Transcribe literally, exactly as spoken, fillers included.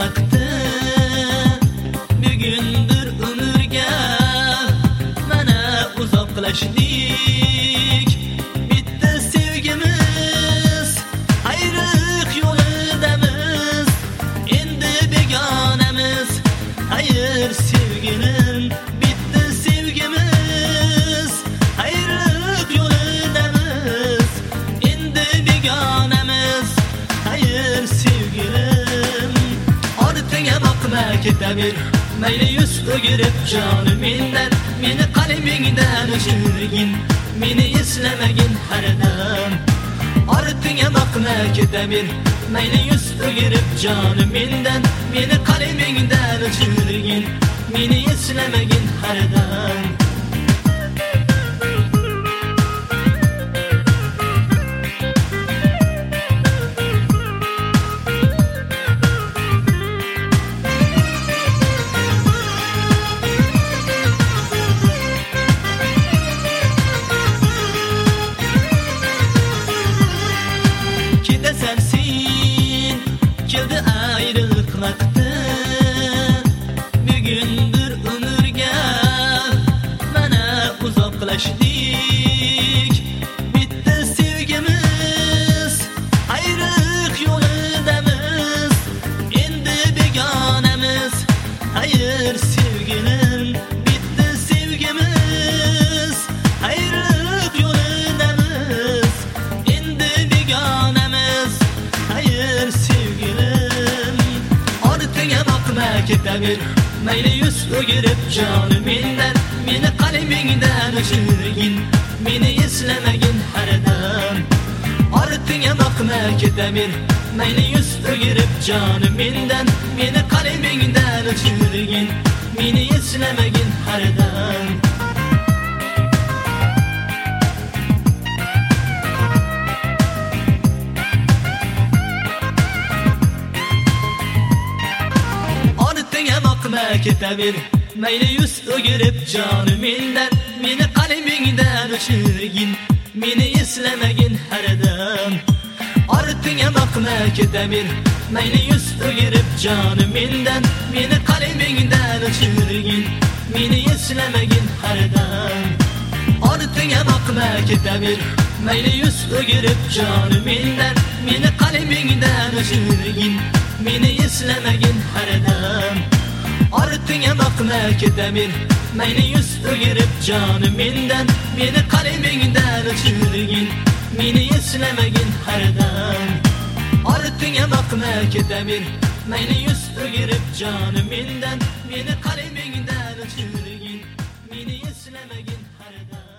qilaqdi bugundir umrga mana uzoqlashdik bitta sevgimiz ayriliq yo'lidamiz endi begonamiz hayır sevgilim bitta sevgimiz ayriliq yo'lidamiz endi begonamiz hayır sevgilim ortiga boqma ketaver mayli yuz o'girib jonim mendan meni qalbingdan o'chirgin meni eslamagin hardam ortiga boqma ketaver mayli yuz o'girib jonim mendan meni qalbingdan o'chirgin meni eslamagin hardam keldi ayrılık vakti bugundir umrga mana uzoqlashdik bitta sevgimiz ayriliq yo'lidamiz endi begonamiz hayır sevgilim bitta sevgimiz ayriliq yo'lidamiz endi begonamiz hayır sevgilim ortiga boqma ketaver mayli yuz o'girib jonim mendan meni qalbingdan o'chirgin meni eslamagin hardam ortiga boqma ketaver mayli yuz o'girib jonim mendan meni qalbingdan o'chirgin meni eslamagin hardam ketaver mayli yuz o'girib jonim mendan meni qalbingdan o'chirgin meni eslamagin hardam ortiga boqma ketaver mayli yuz o'girib jonim mendan meni qalbingdan o'chirgin meni eslamagin hardam ortiga boqma ketaver mayli yuz o'girib jonim mendan meni qalbingdan o'chirgin meni eslamagin hardam ortiga boqma ketaver mayli yuz o'girib jonim mendan meni qalbingdan o'chirgin meni eslamagin hardam ortiga boqma ketaver mayli yuz o'girib jonim mendan meni qalbingdan o'chirgin meni eslamagin hardam